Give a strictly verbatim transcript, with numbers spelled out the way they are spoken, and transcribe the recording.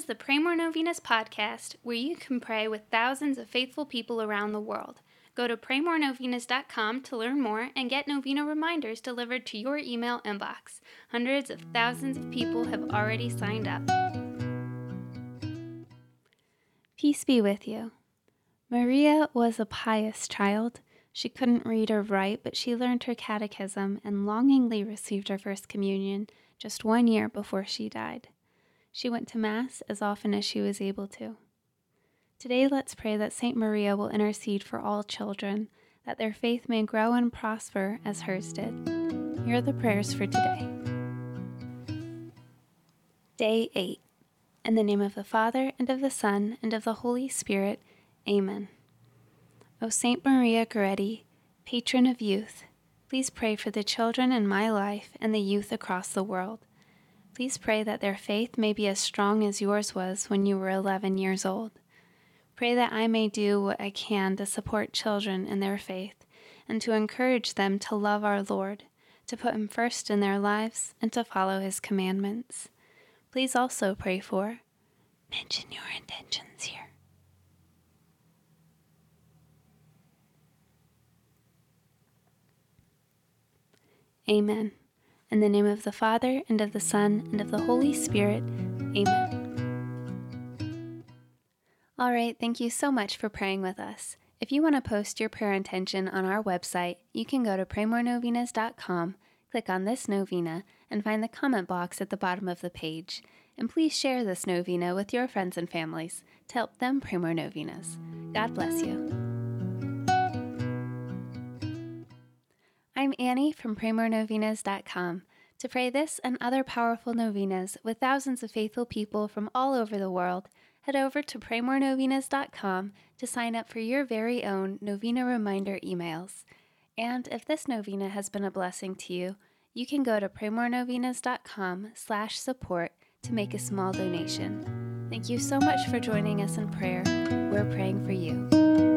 the Pray More Novenas podcast, where you can pray with thousands of faithful people around the world. Go to pray more novenas dot com to learn more and get novena reminders delivered to your email inbox. Hundreds of thousands of people have already signed up. Peace be with you. Maria was a pious child. She couldn't read or write, but she learned her catechism and longingly received her first communion just one year before she died. She went to Mass as often as she was able to. Today, let's pray that Saint Maria will intercede for all children, that their faith may grow and prosper as hers did. Here are the prayers for today. Day eight. In the name of the Father, and of the Son, and of the Holy Spirit. Amen. O Saint Maria Goretti, patron of youth, please pray for the children in my life and the youth across the world. Please pray that their faith may be as strong as yours was when you were eleven years old. Pray that I may do what I can to support children in their faith and to encourage them to love our Lord, to put Him first in their lives, and to follow His commandments. Please also pray for, mention your intentions here. Amen. In the name of the Father, and of the Son, and of the Holy Spirit. Amen. All right, thank you so much for praying with us. If you want to post your prayer intention on our website, you can go to pray more novenas dot com, click on this novena, and find the comment box at the bottom of the page. And please share this novena with your friends and families to help them pray more novenas. God bless you. I'm Annie from pray more novenas dot com. To pray this and other powerful novenas with thousands of faithful people from all over the world, head over to pray more novenas dot com to sign up for your very own novena reminder emails. And if this novena has been a blessing to you, you can go to pray more novenas dot com slash support to make a small donation. Thank you so much for joining us in prayer. We're praying for you.